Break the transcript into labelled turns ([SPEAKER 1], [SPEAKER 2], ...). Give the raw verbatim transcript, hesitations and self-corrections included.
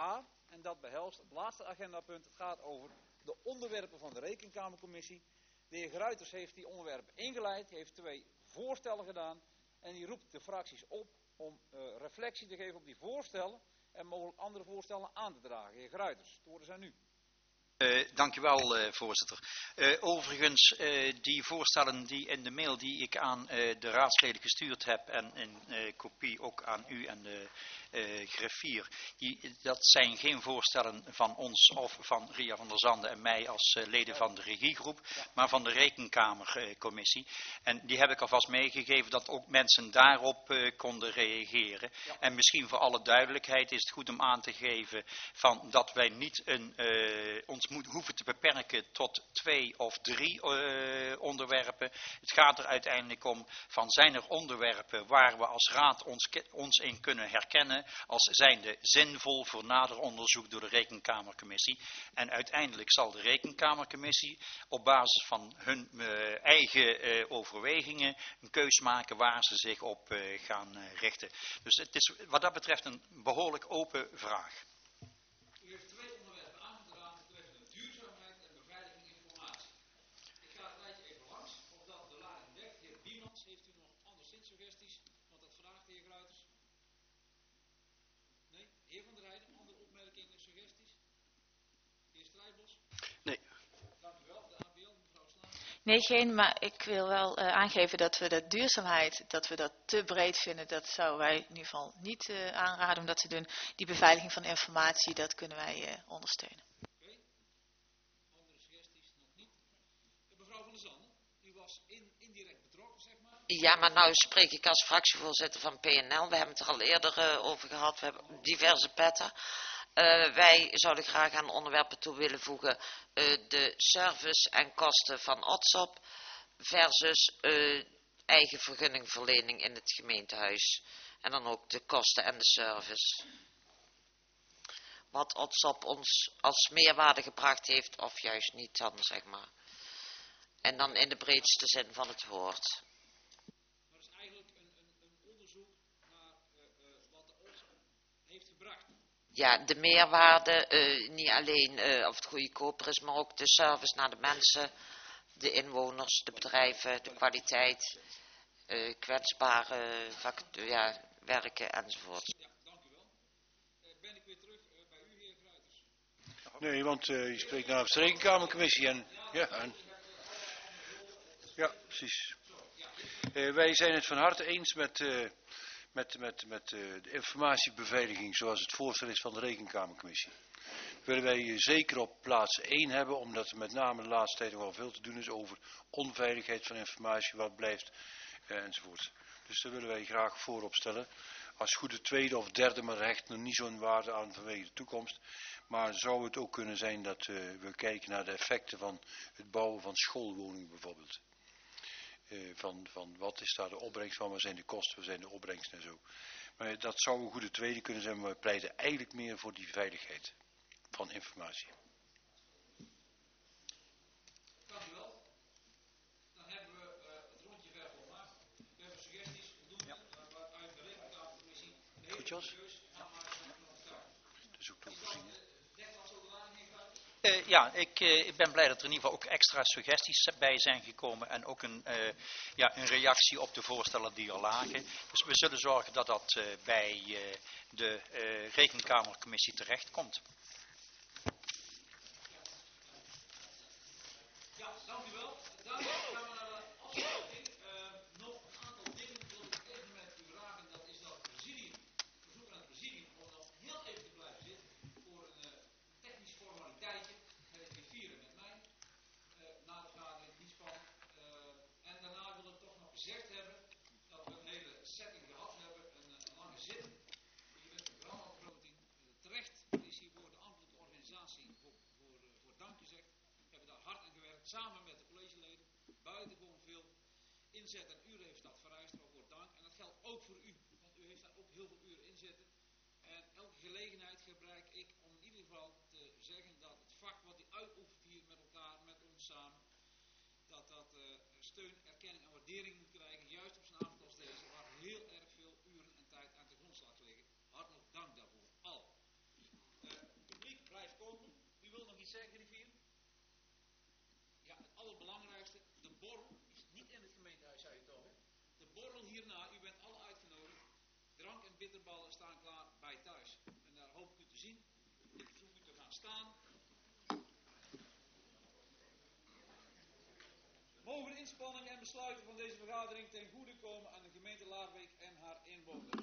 [SPEAKER 1] A. En dat behelst het laatste agendapunt. Het gaat over de onderwerpen van de Rekenkamercommissie. De heer Gruiters heeft die onderwerpen ingeleid. Heeft twee voorstellen gedaan. En die roept de fracties op om uh, reflectie te geven op die voorstellen. En mogelijk andere voorstellen aan te dragen. Heer Gruiters, het woord is aan u.
[SPEAKER 2] Uh, dank u wel, uh, voorzitter. Uh, overigens, uh, die voorstellen die in de mail die ik aan uh, de raadsleden gestuurd heb en in uh, kopie ook aan u en de uh, griffier, die, dat zijn geen voorstellen van ons of van Ria van der Zanden en mij als uh, leden van de regiegroep, maar van de Rekenkamercommissie. En die heb ik alvast meegegeven dat ook mensen daarop uh, konden reageren. Ja. En misschien voor alle duidelijkheid is het goed om aan te geven van dat wij niet een, uh, ons moet, hoeven te beperken tot twee of drie uh, onderwerpen. Het gaat er uiteindelijk om van zijn er onderwerpen waar we als raad ons, ons in kunnen herkennen als zijnde zinvol voor nader onderzoek door de Rekenkamercommissie. En uiteindelijk zal de Rekenkamercommissie op basis van hun uh, eigen uh, overwegingen een keus maken waar ze zich op uh, gaan uh, richten. Dus het is wat dat betreft een behoorlijk open vraag.
[SPEAKER 3] U heeft twee onderwerpen aangedragen betreffende duurzaamheid en beveiliging informatie. Ik ga het rijtje even langs, opdat de lading dekt. Heer Biemans, heeft u nog anderszins suggesties? Want dat vraagt de heer Gruiters. Nee? Heer Van der Heijden, andere opmerkingen, suggesties? Heer Strijdbos?
[SPEAKER 4] Nee.
[SPEAKER 3] Dank u wel. De A B L, mevrouw Slaan.
[SPEAKER 5] Nee, geen, maar ik wil wel uh, aangeven dat we de duurzaamheid, dat we dat te breed vinden. Dat zouden wij in ieder geval niet uh, aanraden om dat te doen. Die beveiliging van informatie, dat kunnen wij uh, ondersteunen.
[SPEAKER 3] Oké. Okay. Andere suggesties nog niet. Uh, mevrouw Van der Zanden, u was in, indirect betrokken, zeg maar.
[SPEAKER 6] Ja, maar nou spreek ik als fractievoorzitter van P N L. We hebben het er al eerder uh, over gehad. We hebben diverse petten. Uh, wij zouden graag aan onderwerpen toe willen voegen uh, de service en kosten van O T S O P versus uh, eigen vergunningverlening in het gemeentehuis. En dan ook de kosten en de service. Wat O T S O P ons als meerwaarde gebracht heeft of juist niet dan, zeg maar. En dan in de breedste zin van het woord.
[SPEAKER 3] Dat is eigenlijk een, een, een onderzoek naar uh, uh, wat de O T S O P heeft gebracht.
[SPEAKER 6] Ja, de meerwaarde, uh, niet alleen uh, of het goedkoper is, maar ook de service naar de mensen, de inwoners, de bedrijven, de kwaliteit, uh, kwetsbare uh, ja, werken enzovoort.
[SPEAKER 3] Ja, dank u wel. Uh, ben ik weer terug uh, bij u, heer Gruiters?
[SPEAKER 4] Nee, want uh, je spreekt namens de Rekenkamercommissie en ja, en, ja, precies. Uh, wij zijn het van harte eens met... Uh, Met, met, met uh, de informatiebeveiliging zoals het voorstel is van de Rekenkamercommissie. Willen wij uh, zeker op plaats één hebben, omdat er met name de laatste tijd nog wel veel te doen is over onveiligheid van informatie, wat blijft uh, enzovoort. Dus daar willen wij graag voorop stellen. Als goede tweede of derde, maar hecht nog niet zo'n waarde aan vanwege de toekomst. Maar zou het ook kunnen zijn dat uh, we kijken naar de effecten van het bouwen van schoolwoningen bijvoorbeeld. Uh, van, van wat is daar de opbrengst van, wat zijn de kosten, wat zijn de opbrengsten en zo. Maar dat zou een goede tweede kunnen zijn, maar we pleiten eigenlijk meer voor die veiligheid van informatie.
[SPEAKER 3] Dank u wel. Dan hebben we uh, het rondje ver volmaakt. We hebben suggesties voldoende ja. uh, waaruit de Rekenkamercommissie de hele keus aanmaakt van elkaar.
[SPEAKER 4] Dus ook toegezien.
[SPEAKER 2] Uh, ja, ik, uh, ik ben blij dat er in ieder geval ook extra suggesties bij zijn gekomen en ook een, uh, ja, een reactie op de voorstellen die er lagen. Dus we zullen zorgen dat dat uh, bij uh, de uh, Rekenkamercommissie terechtkomt.
[SPEAKER 3] Ja, dank u wel. Daarmee gaan we naar de afsluiting. Uh, nog een aantal dingen wil ik even met u vragen. Dat is dat het presidium, verzoek aan het presidium om nog heel even te blijven zitten voor een uh, technisch formaliteitje. Met mij, uh, na de vergadering, niet spannend. Uh, en daarna wil ik toch nog gezegd hebben dat we een hele setting gehad hebben, een, een lange zit. Je bent een programmabegroting. Uh, terecht is hiervoor de ambtelijke organisatie voor, voor, uh, voor dank gezegd. We hebben daar hard aan gewerkt, samen met de collegeleden. Buitengewoon veel inzet en uren heeft dat vereist, waarvoor dank. En dat geldt ook voor u, want u heeft daar ook heel veel uren in zitten. En elke gelegenheid gebruik ik om in ieder geval te zeggen dat het vak wat u uitoefent hier met elkaar, met ons samen, dat dat uh, steun, erkenning en waardering moet krijgen, juist op zo'n avond als deze, waar heel erg veel uren en tijd aan de grondslag liggen. Hartelijk dank daarvoor, al. Uh,
[SPEAKER 1] zeggen, Rivier? Ja, het allerbelangrijkste, de borrel is niet in het gemeentehuis, zei je toch, hè? De borrel hierna, u bent alle uitgenodigd. Drank en bitterballen staan klaar bij thuis. En daar hoop ik u te zien. Ik verzoek u te gaan staan. Mogen de inspanningen en besluiten van deze vergadering ten goede komen aan de gemeente Laarbeek en haar inwoners.